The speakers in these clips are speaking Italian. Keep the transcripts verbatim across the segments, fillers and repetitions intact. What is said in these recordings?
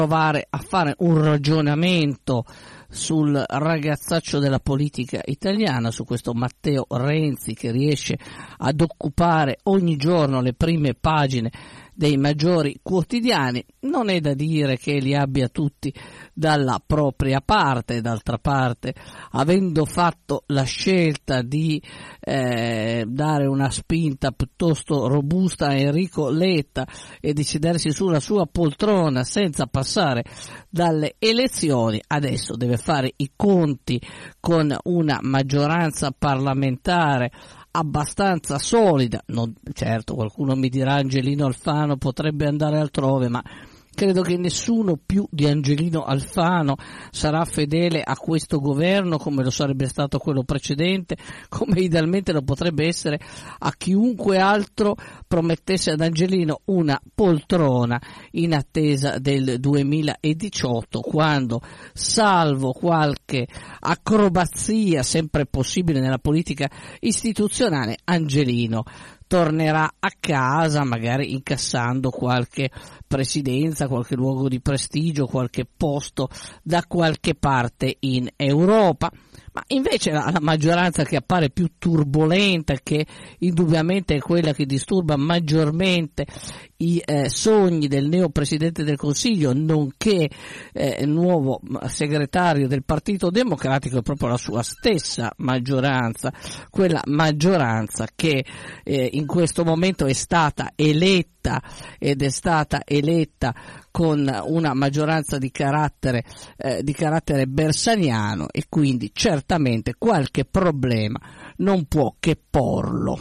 provare a fare un ragionamento sul ragazzaccio della politica italiana, su questo Matteo Renzi che riesce ad occupare ogni giorno le prime pagine dei maggiori quotidiani. Non è da dire che li abbia tutti dalla propria parte, d'altra parte, avendo fatto la scelta di eh, dare una spinta piuttosto robusta a Enrico Letta e di sedersi sulla sua poltrona senza passare dalle elezioni, adesso deve fare i conti con una maggioranza parlamentare abbastanza solida. Non, certo, qualcuno mi dirà Angelino Alfano potrebbe andare altrove, ma credo che nessuno più di Angelino Alfano sarà fedele a questo governo come lo sarebbe stato quello precedente, come idealmente lo potrebbe essere a chiunque altro promettesse ad Angelino una poltrona in attesa del duemiladiciotto, quando, salvo qualche acrobazia sempre possibile nella politica istituzionale, Angelino tornerà a casa, magari incassando qualche presidenza, qualche luogo di prestigio, qualche posto da qualche parte in Europa. Ma invece la, la maggioranza che appare più turbolenta, che indubbiamente è quella che disturba maggiormente i eh, sogni del neo Presidente del Consiglio, nonché eh, nuovo segretario del Partito Democratico, è proprio la sua stessa maggioranza, quella maggioranza che eh, in questo momento è stata eletta ed è stata eletta con una maggioranza di carattere eh, di carattere bersaniano, e quindi certamente qualche problema non può che porlo.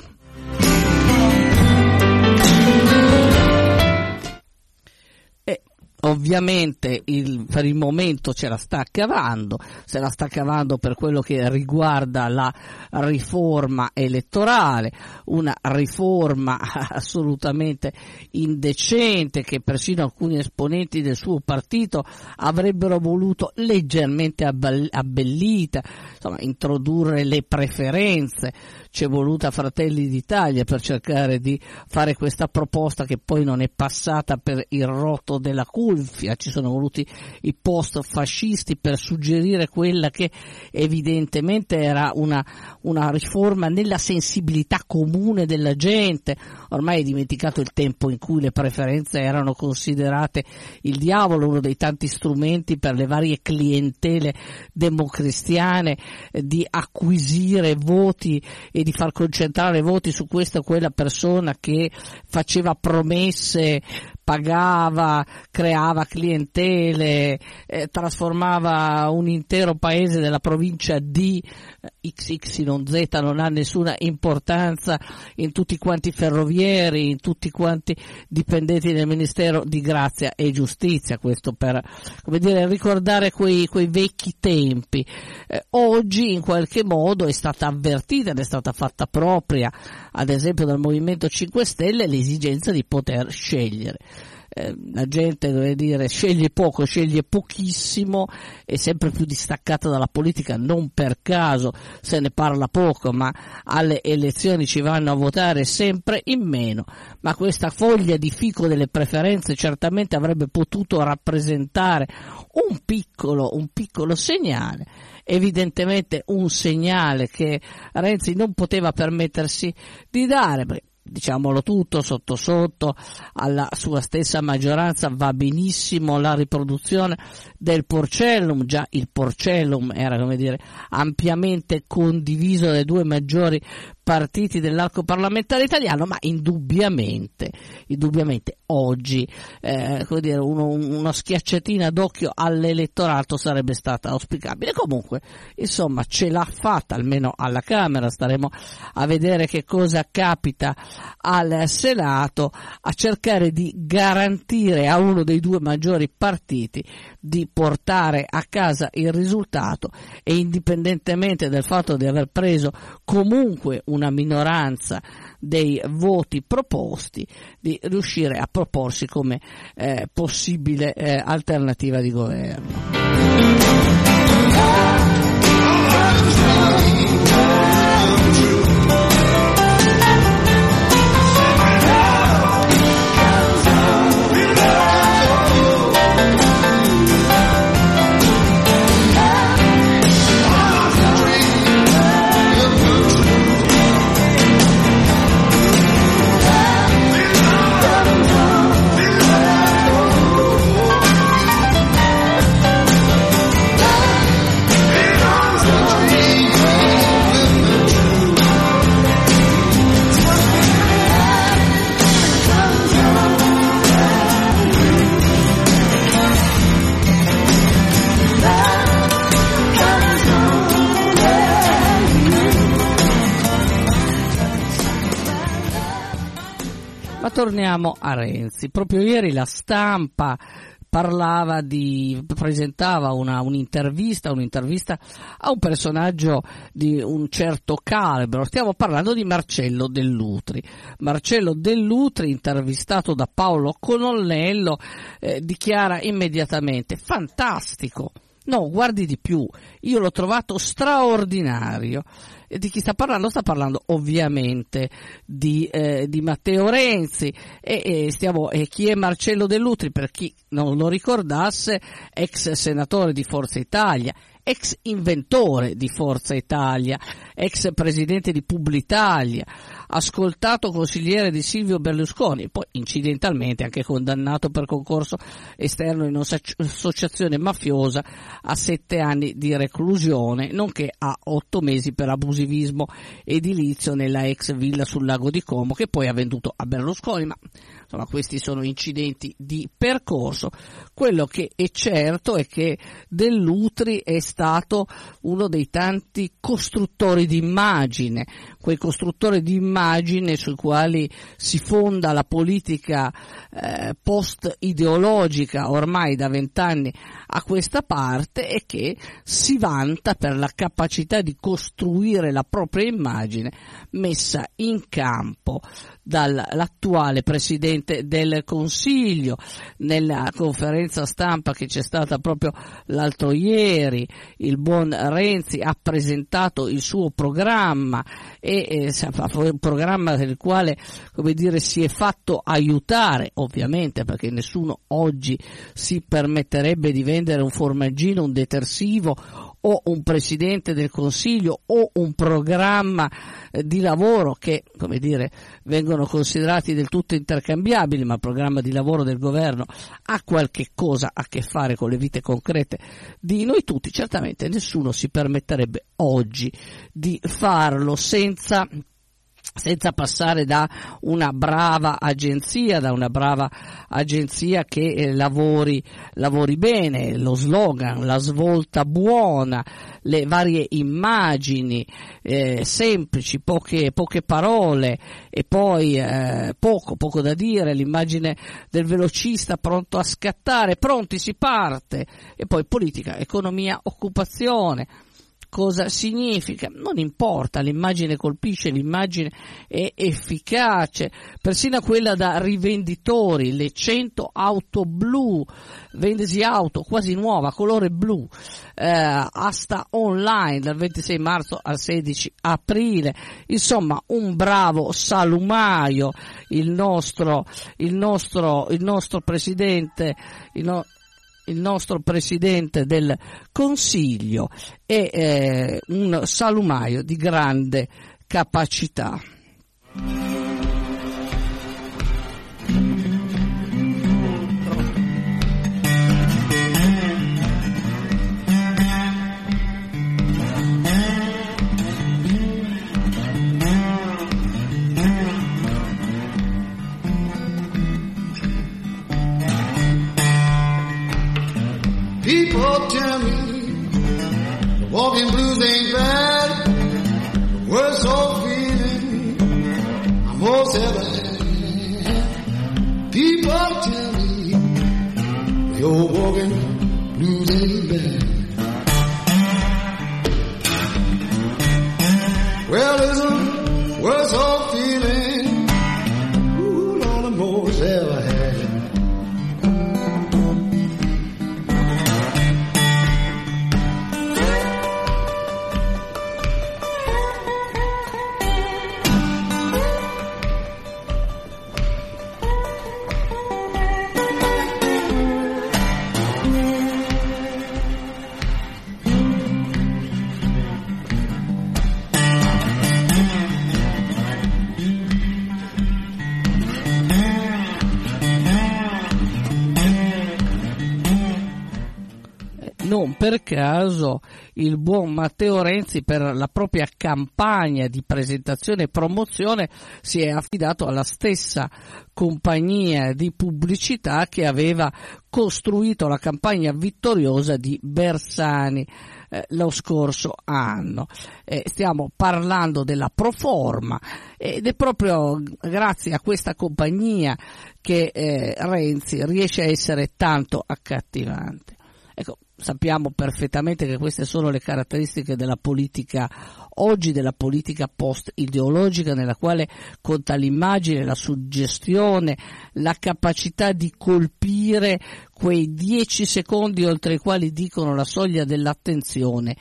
Ovviamente il, per il momento ce la sta cavando, se la sta cavando per quello che riguarda la riforma elettorale, una riforma assolutamente indecente che persino alcuni esponenti del suo partito avrebbero voluto leggermente abbellita, insomma introdurre le preferenze. C'è voluta Fratelli d'Italia per cercare di fare questa proposta che poi non è passata per il rotto della cuffia. Ci sono voluti i post fascisti per suggerire quella che evidentemente era una, una riforma nella sensibilità comune della gente. Ormai è dimenticato il tempo in cui le preferenze erano considerate il diavolo, uno dei tanti strumenti per le varie clientele democristiane eh, di acquisire voti e di far concentrare voti su questa o quella persona che faceva promesse, pagava, creava clientele, eh, trasformava un intero paese della provincia di eh, X Y Z, non ha nessuna importanza, in tutti quanti ferrovieri, in tutti quanti dipendenti del Ministero di Grazia e Giustizia. Questo per, come dire, ricordare quei, quei vecchi tempi. Eh, oggi in qualche modo è stata avvertita ed è stata fatta propria, ad esempio dal Movimento cinque Stelle, l'esigenza di poter scegliere. Eh, la gente, deve dire, sceglie poco, sceglie pochissimo, è sempre più distaccata dalla politica, non per caso se ne parla poco, ma alle elezioni ci vanno a votare sempre in meno. Ma questa foglia di fico delle preferenze certamente avrebbe potuto rappresentare un piccolo, un piccolo segnale, evidentemente un segnale che Renzi non poteva permettersi di dare, perché, diciamolo tutto, sotto sotto alla sua stessa maggioranza va benissimo la riproduzione del Porcellum. Già il Porcellum era, come dire, ampiamente condiviso dai due maggiori partiti dell'arco parlamentare italiano, ma indubbiamente, indubbiamente oggi eh, come dire, uno, una schiacciatina d'occhio all'elettorato sarebbe stata auspicabile. Comunque, insomma, ce l'ha fatta, almeno alla Camera. Staremo a vedere che cosa capita al Senato, a cercare di garantire a uno dei due maggiori partiti di portare a casa il risultato, e indipendentemente dal fatto di aver preso comunque una minoranza dei voti proposti, di riuscire a proporsi come eh, possibile eh, alternativa di governo. torniamo a Renzi. Proprio ieri la Stampa parlava di, presentava una, un'intervista, un'intervista a un personaggio di un certo calibro. Stiamo parlando di Marcello Dell'Utri. Marcello Dell'Utri, intervistato da Paolo Colonnello, eh, dichiara immediatamente: fantastico. No, guardi di più, io l'ho trovato straordinario. E di chi sta parlando? Sta parlando ovviamente di, eh, di Matteo Renzi. E, e, stiamo, e chi è Marcello Dell'Utri? Per chi non lo ricordasse, ex senatore di Forza Italia, ex inventore di Forza Italia, ex presidente di Publitalia, ascoltato consigliere di Silvio Berlusconi, poi incidentalmente anche condannato per concorso esterno in un'associazione mafiosa a sette anni di reclusione, nonché a otto mesi per abusivismo edilizio nella ex villa sul lago di Como, che poi ha venduto a Berlusconi, ma insomma questi sono incidenti di percorso. Quello che è certo è che Dell'Utri è stato uno dei tanti costruttori di immagine, quei costruttori di immagine sui quali si fonda la politica eh, post-ideologica ormai da vent'anni a questa parte, e che si vanta per la capacità di costruire la propria immagine messa in campo dall'attuale Presidente del Consiglio. Nella conferenza stampa che c'è stata proprio l'altro ieri, il buon Renzi ha presentato il suo programma, e eh, un programma del quale, come dire, si è fatto aiutare, ovviamente, perché nessuno oggi si permetterebbe di vendere un formaggino, un detersivo o un Presidente del Consiglio o un programma eh, di lavoro che, come dire, vengono considerati del tutto intercambiabili, ma il programma di lavoro del governo ha qualche cosa a che fare con le vite concrete di noi tutti. Certamente nessuno si permetterebbe oggi di farlo senza senza passare da una brava agenzia, da una brava agenzia che eh, lavori, lavori bene, lo slogan, la svolta buona, le varie immagini eh, semplici, poche, poche parole, e poi eh, poco, poco da dire, l'immagine del velocista pronto a scattare, pronti, si parte, e poi politica, economia, occupazione. Cosa significa? Non importa, l'immagine colpisce, l'immagine è efficace, persino quella da rivenditori, le cento auto blu, vendesi auto quasi nuova, colore blu, eh, asta online dal ventisei marzo al sedici aprile, insomma un bravo salumaio, il nostro, il nostro, il nostro presidente, il no, il nostro Presidente del Consiglio è eh, un salumaio di grande capacità. People tell me the walking blues ain't bad, the worst old feeling I most ever had. People tell me the old walking blues ain't bad. Well, it's the worst old feeling, ooh, Lord, I most ever had. Non per caso il buon Matteo Renzi, per la propria campagna di presentazione e promozione, si è affidato alla stessa compagnia di pubblicità che aveva costruito la campagna vittoriosa di Bersani. eh, lo scorso anno. Eh, stiamo parlando della Proforma ed è proprio grazie a questa compagnia che eh, Renzi riesce a essere tanto accattivante. Ecco, sappiamo perfettamente che queste sono le caratteristiche della politica oggi, della politica post-ideologica, nella quale conta l'immagine, la suggestione, la capacità di colpire quei dieci secondi oltre i quali dicono la soglia dell'attenzione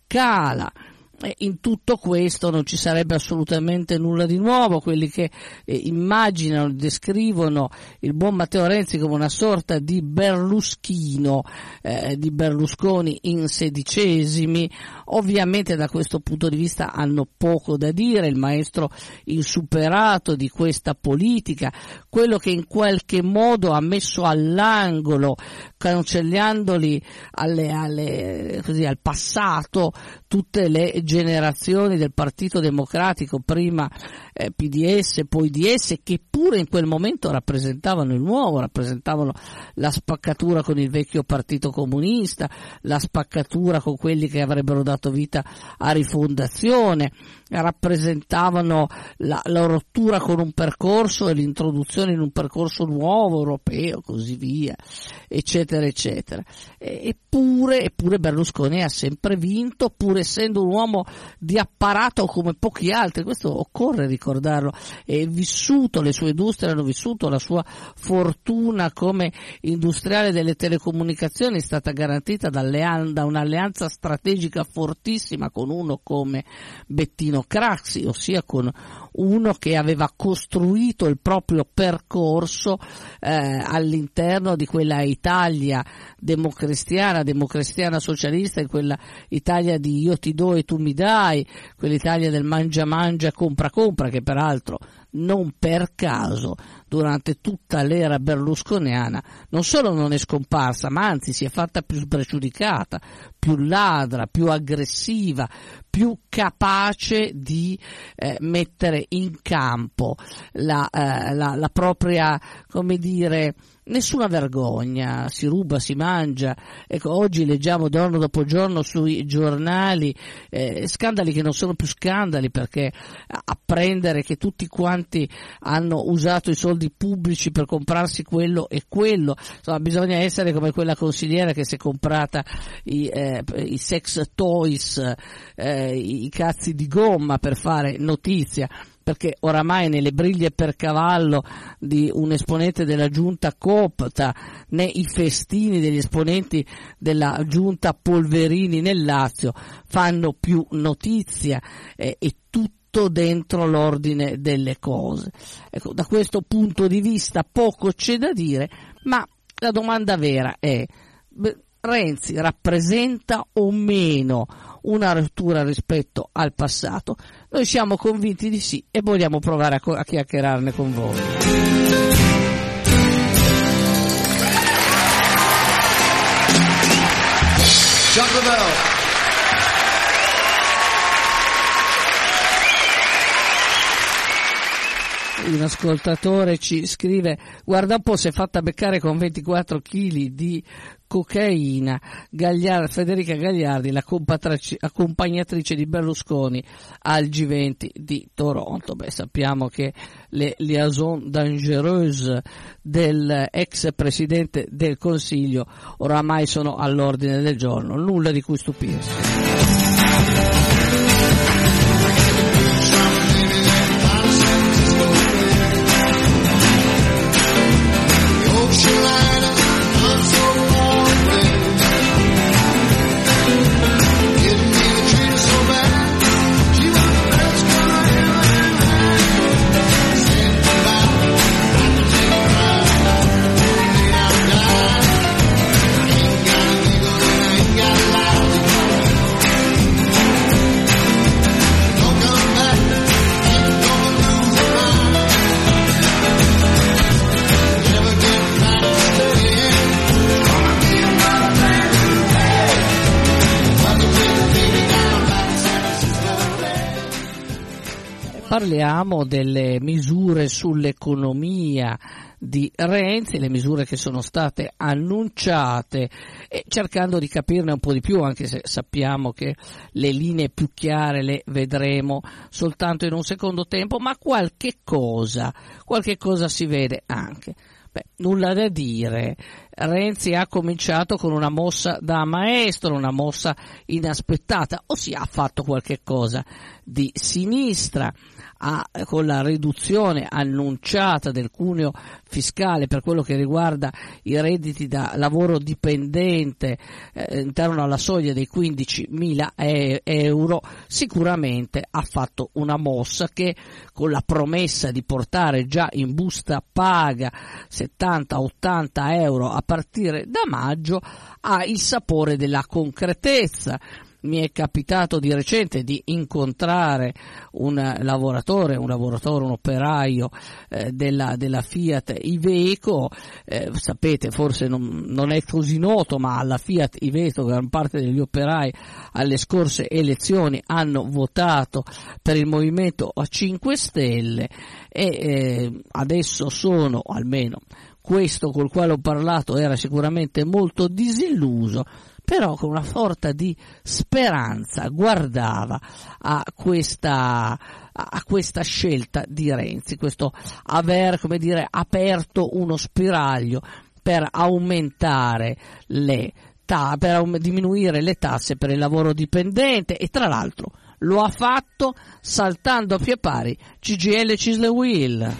cala. In tutto questo non ci sarebbe assolutamente nulla di nuovo. Quelli che eh, immaginano, descrivono il buon Matteo Renzi come una sorta di Berluschino, eh, di Berlusconi in sedicesimi, ovviamente da questo punto di vista hanno poco da dire. Il maestro insuperato di questa politica, quello che in qualche modo ha messo all'angolo, cancellandoli alle, alle, così, al passato, tutte le generazioni del Partito Democratico, prima eh, P D S, poi D S, che pure in quel momento rappresentavano il nuovo, rappresentavano la spaccatura con il vecchio Partito Comunista, la spaccatura con quelli che avrebbero dato vita a Rifondazione, rappresentavano la, la rottura con un percorso e l'introduzione in un percorso nuovo, europeo, così via, eccetera, eccetera. E, eppure, eppure Berlusconi ha sempre vinto, pur essendo un uomo di apparato come pochi altri, questo occorre ricordarlo, è vissuto, le sue industrie hanno vissuto, la sua fortuna come industriale delle telecomunicazioni è stata garantita da un'alleanza strategica fortissima con uno come Bettino Craxi, ossia con uno che aveva costruito il proprio percorso eh, all'interno di quella Italia democristiana, democristiana socialista, in quella Italia di io ti do e tu mi dai, quell'Italia del mangia mangia, compra compra, che peraltro non per caso durante tutta l'era berlusconiana non solo non è scomparsa, ma anzi si è fatta più spregiudicata, più ladra, più aggressiva, più capace di eh, mettere in campo la, eh, la, la propria, come dire, nessuna vergogna, si ruba, si mangia. Ecco, oggi leggiamo giorno dopo giorno sui giornali eh, scandali che non sono più scandali, perché apprendere che tutti quanti hanno usato i soldi pubblici per comprarsi quello e quello, insomma bisogna essere come quella consigliera che si è comprata i, eh, i sex toys, eh, i cazzi di gomma per fare notizia, perché oramai nelle briglie per cavallo di un esponente della giunta coopta, né i festini degli esponenti della giunta Polverini nel Lazio fanno più notizia, eh, e tutto dentro l'ordine delle cose. Ecco, da questo punto di vista poco c'è da dire, ma la domanda vera è: Renzi rappresenta o meno una rottura rispetto al passato? Noi siamo convinti di sì e vogliamo provare a, co- a chiacchierarne con voi. Un ascoltatore ci scrive: guarda un po', si è fatta beccare con ventiquattro chili di cocaina Gagliard, Federica Gagliardi, la accompagnatrice di Berlusconi al G venti di Toronto. Beh, sappiamo che le liaison dangereuses del ex presidente del Consiglio oramai sono all'ordine del giorno, nulla di cui stupirsi. Parliamo delle misure sull'economia di Renzi, le misure che sono state annunciate, e cercando di capirne un po' di più, anche se sappiamo che le linee più chiare le vedremo soltanto in un secondo tempo, ma qualche cosa, qualche cosa si vede anche. Beh, nulla da dire, Renzi ha cominciato con una mossa da maestro, una mossa inaspettata, ossia ha fatto qualche cosa di sinistra, ha, con la riduzione annunciata del cuneo fiscale per quello che riguarda i redditi da lavoro dipendente eh, intorno alla soglia dei quindicimila euro, sicuramente ha fatto una mossa che, con la promessa di portare già in busta paga settanta ottanta euro a partire da maggio, ha il sapore della concretezza. Mi è capitato di recente di incontrare un lavoratore, un lavoratore, un operaio eh, della, della Fiat Iveco, eh, sapete, forse non, non è così noto, ma alla Fiat Iveco gran parte degli operai alle scorse elezioni hanno votato per il Movimento cinque Stelle e eh, adesso sono, o almeno questo col quale ho parlato era sicuramente molto disilluso, però con una sorta di speranza guardava a questa, a questa scelta di Renzi, questo aver, come dire, aperto uno spiraglio per aumentare le ta- per diminuire le tasse per il lavoro dipendente, e tra l'altro lo ha fatto saltando a pie pari C G I L e CISL-UIL.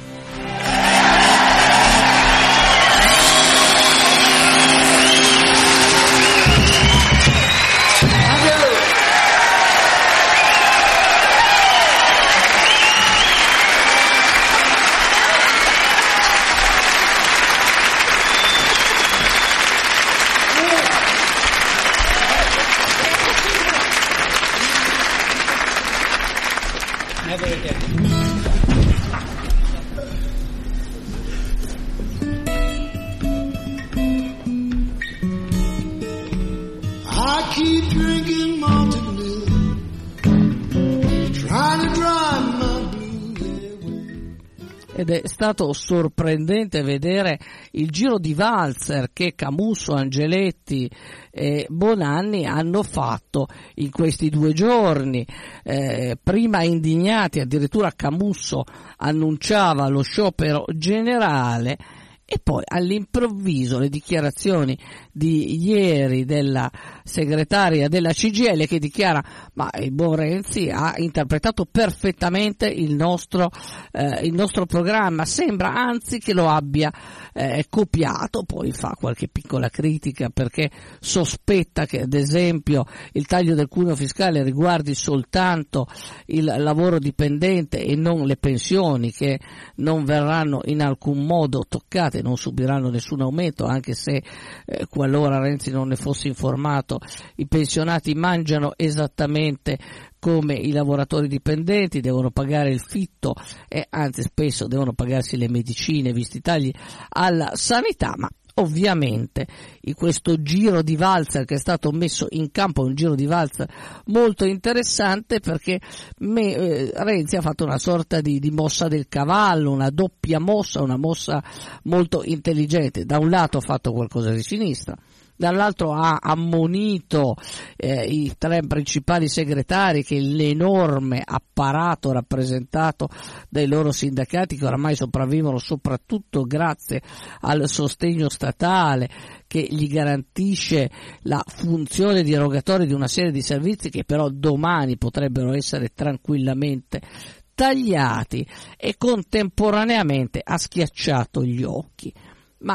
Ed è stato sorprendente vedere il giro di valzer che Camusso, Angeletti e Bonanni hanno fatto in questi due giorni, eh, prima indignati, addirittura Camusso annunciava lo sciopero generale, e poi all'improvviso le dichiarazioni di ieri della segretaria della C G I L che dichiara: ma il buon Renzi ha interpretato perfettamente il nostro, eh, il nostro programma, sembra anzi che lo abbia eh, copiato. Poi fa qualche piccola critica perché sospetta che ad esempio il taglio del cuneo fiscale riguardi soltanto il lavoro dipendente e non le pensioni, che non verranno in alcun modo toccate, non subiranno nessun aumento, anche se eh, qualora Renzi non ne fosse informato, i pensionati mangiano esattamente come i lavoratori dipendenti, devono pagare il fitto e anzi spesso devono pagarsi le medicine visti i tagli alla sanità. Ma ovviamente in questo giro di valzer che è stato messo in campo, un giro di valzer molto interessante, perché me, eh, Renzi ha fatto una sorta di, di mossa del cavallo, una doppia mossa, una mossa molto intelligente. Da un lato ha fatto qualcosa di sinistra, dall'altro ha ammonito eh, i tre principali segretari che l'enorme apparato rappresentato dai loro sindacati, che oramai sopravvivono soprattutto grazie al sostegno statale che gli garantisce la funzione di erogatore di una serie di servizi che però domani potrebbero essere tranquillamente tagliati, e contemporaneamente ha schiacciato gli occhi. Ma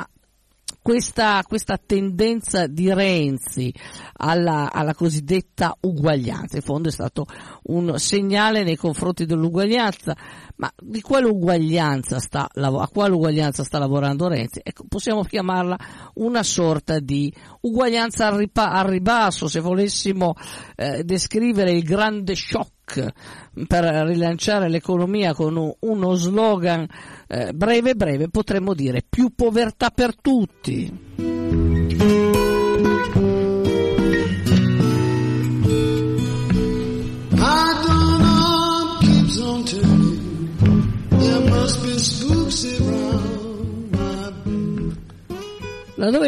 Questa, questa tendenza di Renzi alla, alla cosiddetta uguaglianza, in fondo è stato un segnale nei confronti dell'uguaglianza, ma di quale uguaglianza sta, a quale uguaglianza sta lavorando Renzi? Ecco, possiamo chiamarla una sorta di uguaglianza al, ripa, al ribasso, se volessimo eh, descrivere il grande shock per rilanciare l'economia con uno slogan eh, breve breve, potremmo dire più povertà per tutti. There must be spooks around my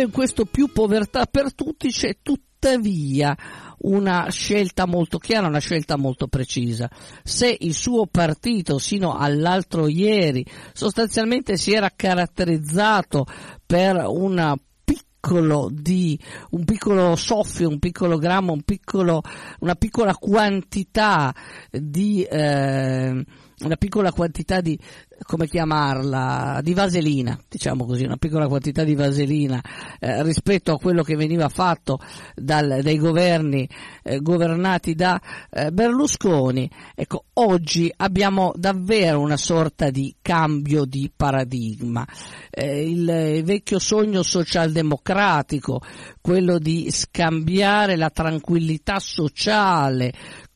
in questo più povertà per tutti c'è tuttavia una scelta molto chiara, una scelta molto precisa. Se il suo partito sino all'altro ieri sostanzialmente si era caratterizzato per una piccolo di un piccolo soffio, un piccolo grammo, un piccolo una piccola quantità di eh, una piccola quantità di, come chiamarla, di vaselina, diciamo così, una piccola quantità di vaselina eh, rispetto a quello che veniva fatto dal, dai governi eh, governati da eh, Berlusconi. Ecco, oggi abbiamo davvero una sorta di cambio di paradigma. Eh, il, il vecchio sogno socialdemocratico, quello di scambiare la tranquillità sociale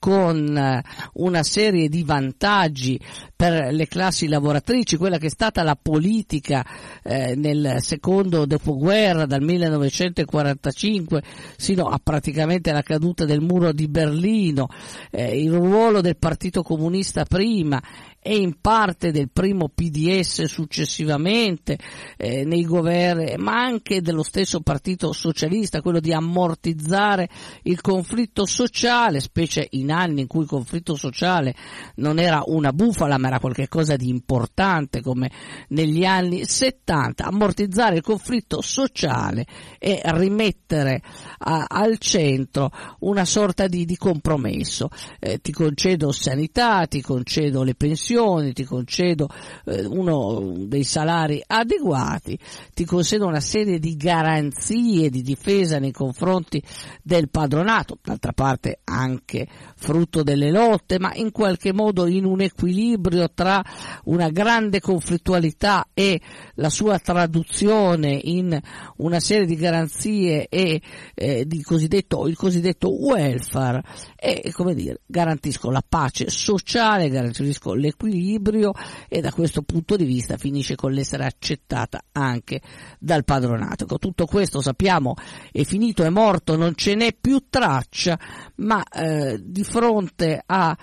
con una serie di vantaggi per le classi lavoratrici, quella che è stata la politica eh, nel secondo dopoguerra, dal millenovecentoquarantacinque sino a praticamente la caduta del muro di Berlino, eh, il ruolo del Partito Comunista prima e in parte del primo P D S successivamente eh, nei governi, ma anche dello stesso Partito Socialista, quello di ammortizzare il conflitto sociale, specie in anni in cui il conflitto sociale non era una bufala ma era qualcosa di importante come negli anni settanta, ammortizzare il conflitto sociale e rimettere a, al centro una sorta di, di compromesso. Eh, ti concedo sanità, ti concedo le pensioni, ti concedo eh, uno dei salari adeguati, ti concedo una serie di garanzie di difesa nei confronti del padronato, d'altra parte anche frutto delle lotte, ma in qualche modo in un equilibrio tra una grande conflittualità e la sua traduzione in una serie di garanzie e eh, di cosiddetto, il cosiddetto welfare, e come dire, garantisco la pace sociale, garantisco l'equilibrio e da questo punto di vista finisce con l'essere accettata anche dal padronato. Con tutto questo sappiamo è finito, è morto, non ce n'è più traccia, ma eh, di fronte a,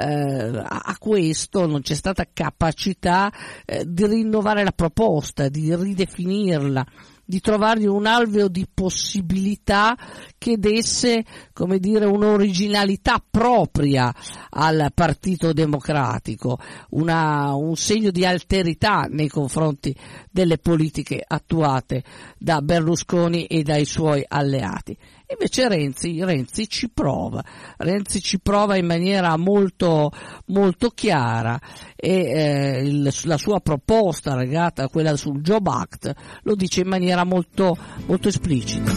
eh, a questo non c'è stata capacità eh, di rinnovare la proposta, di ridefinirla, di trovargli un alveo di possibilità che desse, come dire, un'originalità propria al Partito Democratico, una, un segno di alterità nei confronti delle politiche attuate da Berlusconi e dai suoi alleati. Invece Renzi, Renzi ci prova, Renzi ci prova in maniera molto, molto chiara e eh, il, la sua proposta legata a quella sul Job Act lo dice in maniera molto, molto esplicita.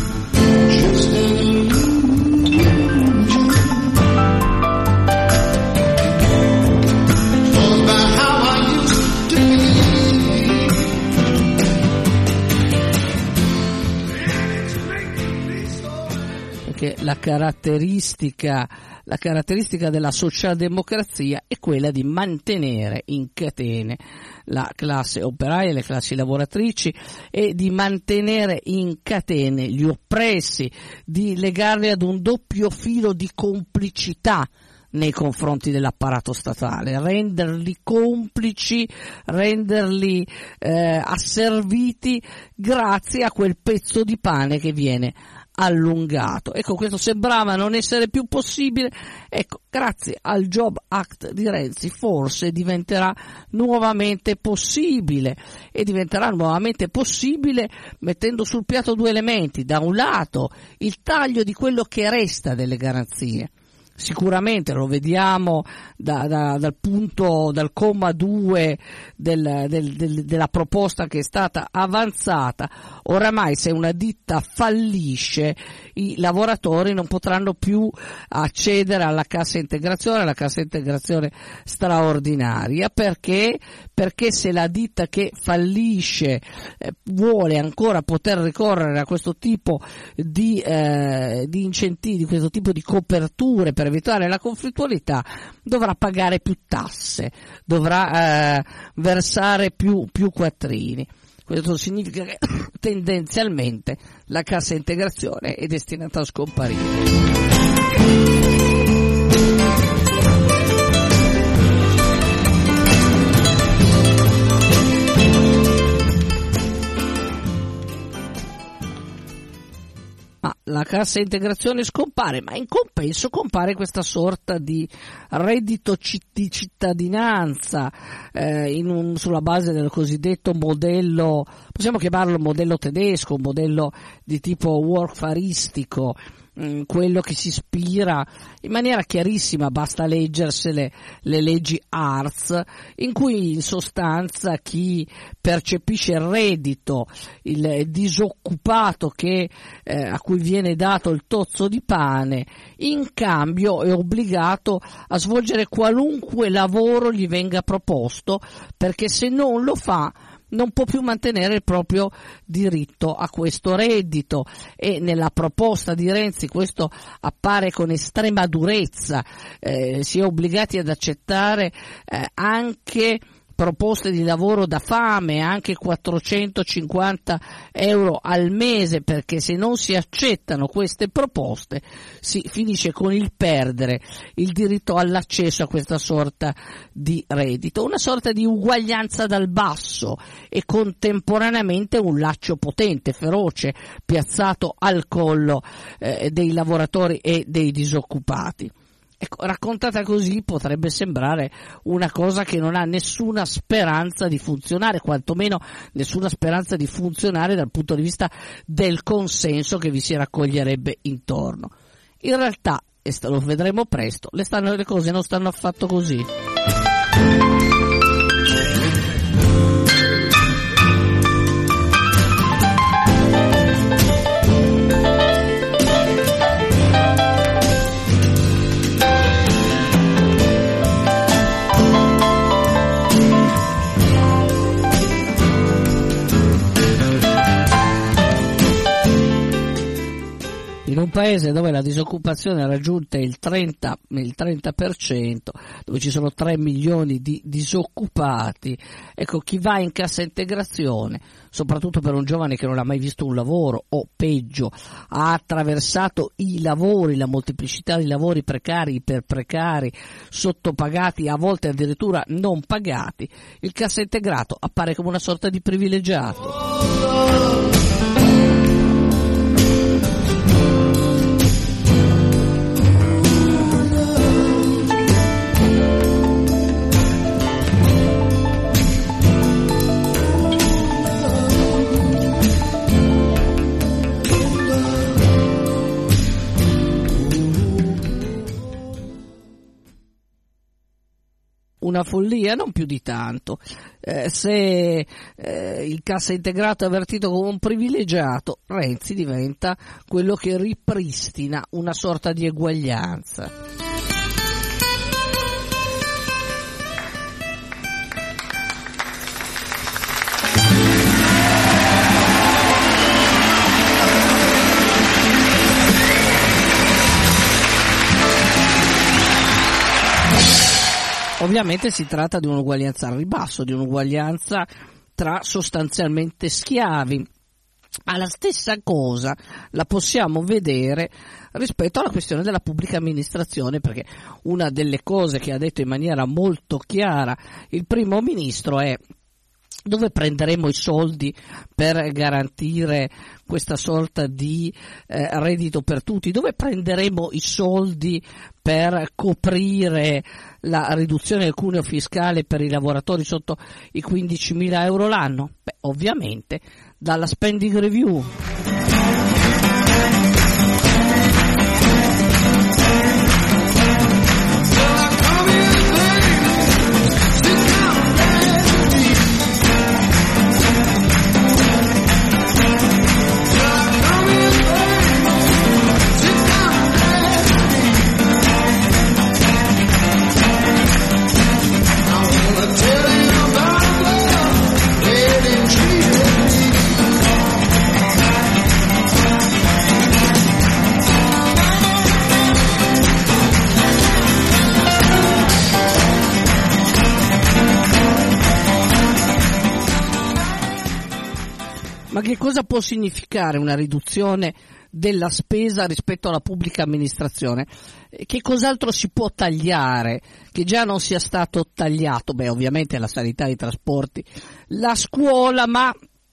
La caratteristica, la caratteristica della socialdemocrazia è quella di mantenere in catene la classe operaia, le classi lavoratrici e di mantenere in catene gli oppressi, di legarli ad un doppio filo di complicità nei confronti dell'apparato statale, renderli complici, renderli eh, asserviti grazie a quel pezzo di pane che viene allungato. Ecco, questo sembrava non essere più possibile. Ecco, grazie al Job Act di Renzi forse diventerà nuovamente possibile, e diventerà nuovamente possibile mettendo sul piatto due elementi: da un lato il taglio di quello che resta delle garanzie. Sicuramente lo vediamo da, da, dal punto, dal comma due del, del, del, della proposta che è stata avanzata. Oramai se una ditta fallisce i lavoratori non potranno più accedere alla cassa integrazione, alla cassa integrazione straordinaria. Perché? Perché se la ditta che fallisce eh, vuole ancora poter ricorrere a questo tipo di, eh, di incentivi, di questo tipo di coperture per evitare la conflittualità, dovrà pagare più tasse, dovrà eh, versare più, più quattrini. Questo significa che tendenzialmente la cassa integrazione è destinata a scomparire. la cassa integrazione scompare, ma in compenso compare questa sorta di reddito di cittadinanza eh, in un, sulla base del cosiddetto modello, possiamo chiamarlo modello tedesco, un modello di tipo workfaristico, quello che si ispira in maniera chiarissima, basta leggersele le leggi Hartz, in cui in sostanza chi percepisce il reddito, il disoccupato che, eh, a cui viene dato il tozzo di pane, in cambio è obbligato a svolgere qualunque lavoro gli venga proposto, perché se non lo fa non può più mantenere il proprio diritto a questo reddito. E nella proposta di Renzi questo appare con estrema durezza, eh, si è obbligati ad accettare eh, anche proposte di lavoro da fame, anche quattrocentocinquanta euro al mese, perché se non si accettano queste proposte si finisce con il perdere il diritto all'accesso a questa sorta di reddito, una sorta di uguaglianza dal basso e contemporaneamente un laccio potente, feroce, piazzato al collo eh, dei lavoratori e dei disoccupati. Ecco, raccontata così potrebbe sembrare una cosa che non ha nessuna speranza di funzionare, quantomeno nessuna speranza di funzionare dal punto di vista del consenso che vi si raccoglierebbe intorno. In realtà, e lo vedremo presto, le, stanno, le cose non stanno affatto così. In un paese dove la disoccupazione ha raggiunto il trenta, il trenta per cento, dove ci sono tre milioni di disoccupati, ecco, chi va in cassa integrazione, soprattutto per un giovane che non ha mai visto un lavoro o peggio, ha attraversato i lavori, la molteplicità di lavori precari, iperprecari, sottopagati, a volte addirittura non pagati, il cassa integrato appare come una sorta di privilegiato. Una follia, non più di tanto. Eh, se eh, il cassa integrato è avvertito come un privilegiato, Renzi diventa quello che ripristina una sorta di eguaglianza. Ovviamente si tratta di un'uguaglianza al ribasso, di un'uguaglianza tra sostanzialmente schiavi. Ma la stessa cosa la possiamo vedere rispetto alla questione della pubblica amministrazione, perché una delle cose che ha detto in maniera molto chiara il primo ministro è: dove prenderemo i soldi per garantire questa sorta di eh, reddito per tutti? Dove prenderemo i soldi per coprire la riduzione del cuneo fiscale per i lavoratori sotto i quindicimila euro l'anno? Beh, ovviamente dalla spending review. Ma che cosa può significare una riduzione della spesa rispetto alla pubblica amministrazione? Che cos'altro si può tagliare che già non sia stato tagliato? Beh, ovviamente la sanità, i trasporti, la scuola, ma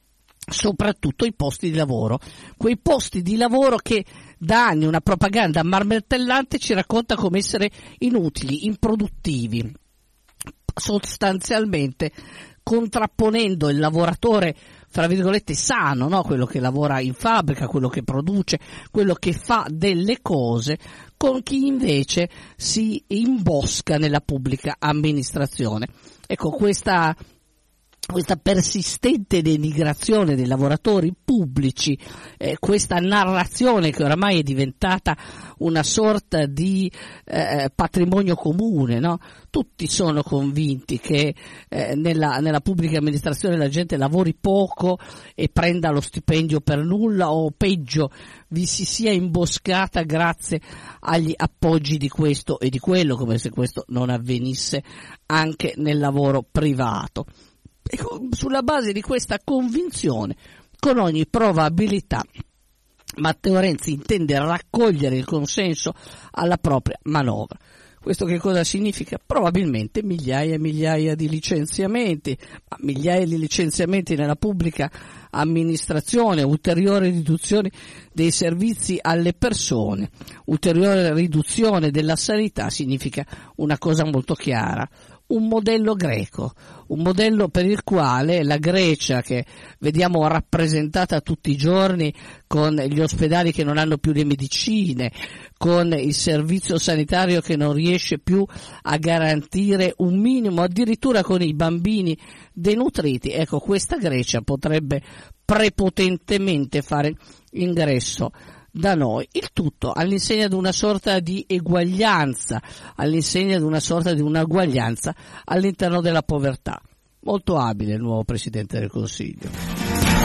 soprattutto i posti di lavoro, quei posti di lavoro che da anni una propaganda martellante ci racconta come essere inutili, improduttivi, sostanzialmente contrapponendo il lavoratore fra virgolette sano, no? Quello che lavora in fabbrica, quello che produce, quello che fa delle cose, con chi invece si imbosca nella pubblica amministrazione. Ecco, questa questa persistente denigrazione dei lavoratori pubblici, eh, questa narrazione che oramai è diventata una sorta di eh, patrimonio comune, no? Tutti sono convinti che eh, nella, nella pubblica amministrazione la gente lavori poco e prenda lo stipendio per nulla, o peggio vi si sia imboscata grazie agli appoggi di questo e di quello, come se questo non avvenisse anche nel lavoro privato. E sulla base di questa convinzione, con ogni probabilità, Matteo Renzi intende raccogliere il consenso alla propria manovra. Questo che cosa significa? Probabilmente migliaia e migliaia di licenziamenti, ma migliaia di licenziamenti nella pubblica amministrazione, ulteriore riduzione dei servizi alle persone, ulteriore riduzione della sanità significa una cosa molto chiara. Un modello greco, un modello per il quale la Grecia, che vediamo rappresentata tutti i giorni con gli ospedali che non hanno più le medicine, con il servizio sanitario che non riesce più a garantire un minimo, addirittura con i bambini denutriti, ecco, questa Grecia potrebbe prepotentemente fare ingresso da noi, il tutto all'insegna di una sorta di eguaglianza, all'insegna di una sorta di un'uguaglianza all'interno della povertà. Molto abile il nuovo Presidente del Consiglio.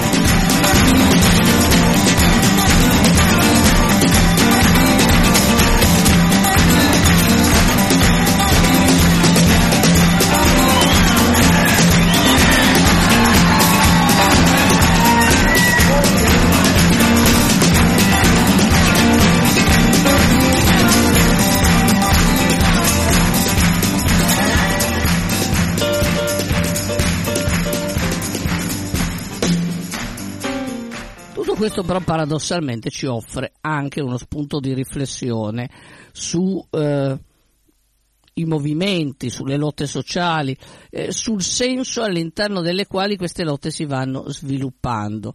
Questo però paradossalmente ci offre anche uno spunto di riflessione su eh, i movimenti, sulle lotte sociali, eh, sul senso all'interno delle quali queste lotte si vanno sviluppando.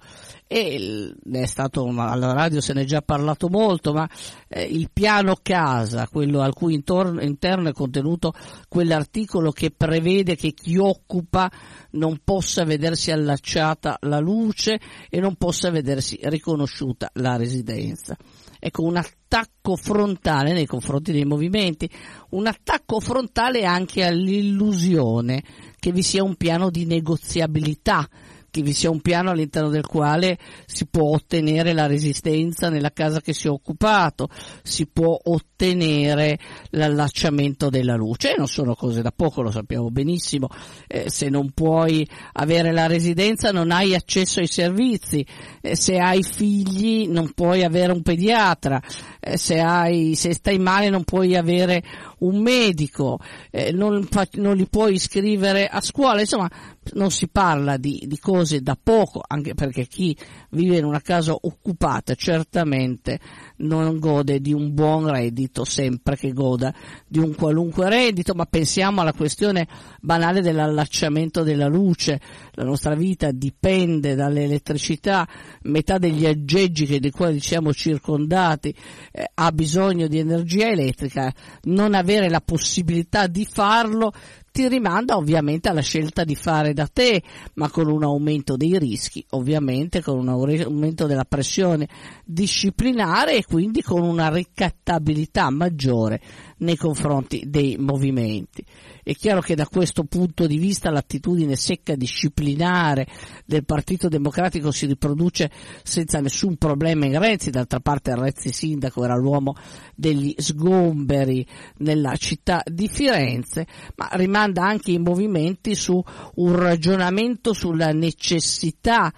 E ne è stato, alla radio se ne è già parlato molto, ma eh, il piano casa, quello al cui intorno, interno è contenuto quell'articolo che prevede che chi occupa non possa vedersi allacciata la luce e non possa vedersi riconosciuta la residenza. Ecco, un attacco frontale nei confronti dei movimenti, un attacco frontale anche all'illusione che vi sia un piano di negoziabilità, che vi sia un piano all'interno del quale si può ottenere la resistenza nella casa che si è occupato, si può ottenere l'allacciamento della luce. E non sono cose da poco, lo sappiamo benissimo, eh, se non puoi avere la residenza non hai accesso ai servizi, eh, se hai figli non puoi avere un pediatra, eh, se hai, se stai male non puoi avere un medico, eh, non, fa, non li puoi iscrivere a scuola, insomma non si parla di, di cose da poco, anche perché chi vive in una casa occupata certamente non gode di un buon reddito, sempre che goda di un qualunque reddito. Ma pensiamo alla questione banale dell'allacciamento della luce. La nostra vita dipende dall'elettricità, metà degli aggeggi che di quali siamo circondati eh, ha bisogno di energia elettrica. Non avere la possibilità di farlo ti rimanda ovviamente alla scelta di fare da te, ma con un aumento dei rischi, ovviamente con un aumento della pressione disciplinare e quindi con una ricattabilità maggiore nei confronti dei movimenti. È chiaro che da questo punto di vista l'attitudine secca disciplinare del Partito Democratico si riproduce senza nessun problema in Renzi. D'altra parte Renzi sindaco era l'uomo degli sgomberi nella città di Firenze, ma rimanda anche i movimenti su un ragionamento sulla necessità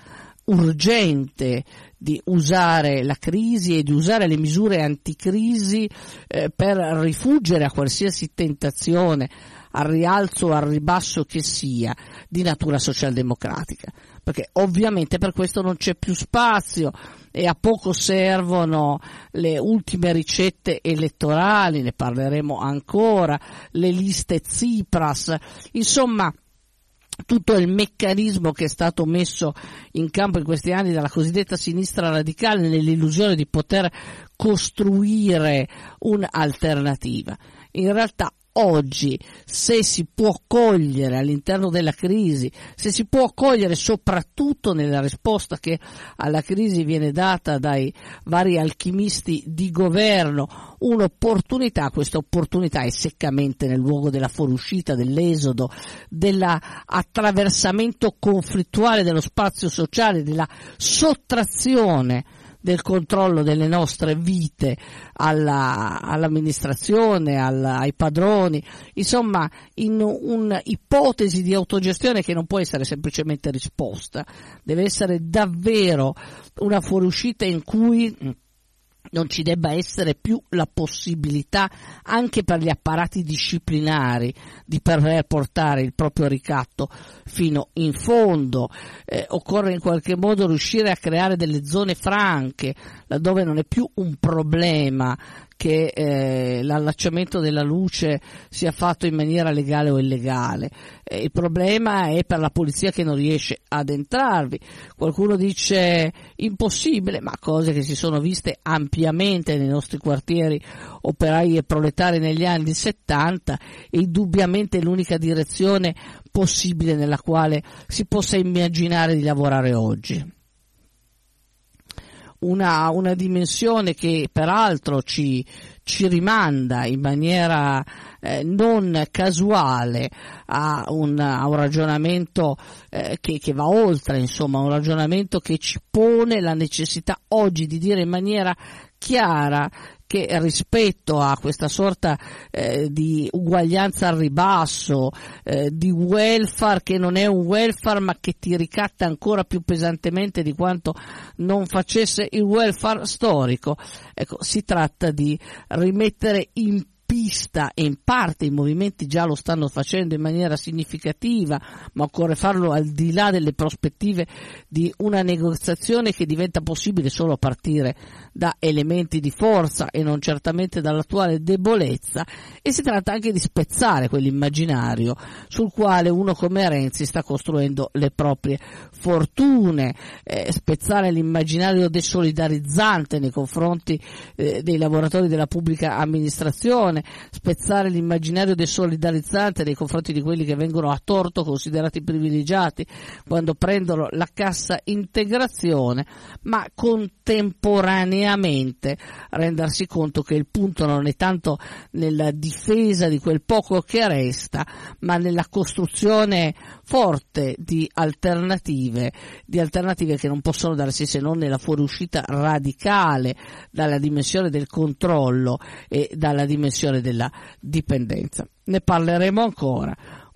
urgente di usare la crisi e di usare le misure anticrisi eh, per rifuggire a qualsiasi tentazione al rialzo o al ribasso che sia di natura socialdemocratica. perché ovviamente per questo non c'è più spazio e a poco servono le ultime ricette elettorali, ne parleremo ancora, le liste Tsipras, insomma tutto il meccanismo che è stato messo in campo in questi anni dalla cosiddetta sinistra radicale nell'illusione di poter costruire un'alternativa. In realtà oggi, se si può cogliere all'interno della crisi, se si può cogliere soprattutto nella risposta che alla crisi viene data dai vari alchimisti di governo, un'opportunità, questa opportunità è seccamente nel luogo della fuoriuscita, dell'esodo, dell'attraversamento conflittuale dello spazio sociale, della sottrazione del controllo delle nostre vite alla, all'amministrazione, alla, ai padroni, insomma in un'ipotesi di autogestione che non può essere semplicemente risposta, deve essere davvero una fuoriuscita in cui non ci debba essere più la possibilità anche per gli apparati disciplinari di poter portare il proprio ricatto fino in fondo. Eh, occorre in qualche modo riuscire a creare delle zone franche laddove non è più un problema che eh, l'allacciamento della luce sia fatto in maniera legale o illegale. Eh, il problema è per la polizia che non riesce ad entrarvi. Qualcuno dice impossibile, ma cose che si sono viste ampiamente nei nostri quartieri operai e proletari negli anni settanta, è indubbiamente l'unica direzione possibile nella quale si possa immaginare di lavorare oggi. Una, una dimensione che peraltro ci, ci rimanda in maniera eh, non casuale a un, a un ragionamento eh, che, che va oltre, insomma, un ragionamento che ci pone la necessità oggi di dire in maniera chiara che rispetto a questa sorta eh, di uguaglianza al ribasso, eh, di welfare che non è un welfare ma che ti ricatta ancora più pesantemente di quanto non facesse il welfare storico, ecco, si tratta di rimettere in pista, e in parte i movimenti già lo stanno facendo in maniera significativa, ma occorre farlo al di là delle prospettive di una negoziazione che diventa possibile solo a partire da elementi di forza e non certamente dall'attuale debolezza, e si tratta anche di spezzare quell'immaginario sul quale uno come Renzi sta costruendo le proprie fortune, eh, spezzare l'immaginario desolidarizzante nei confronti eh, dei lavoratori della pubblica amministrazione, spezzare l'immaginario desolidarizzante nei confronti di quelli che vengono a torto considerati privilegiati quando prendono la cassa integrazione, ma contemporaneamente rendersi conto che il punto non è tanto nella difesa di quel poco che resta, ma nella costruzione forte di alternative, di alternative che non possono darsi se non nella fuoriuscita radicale dalla dimensione del controllo e dalla dimensione della dipendenza. Ne parleremo ancora.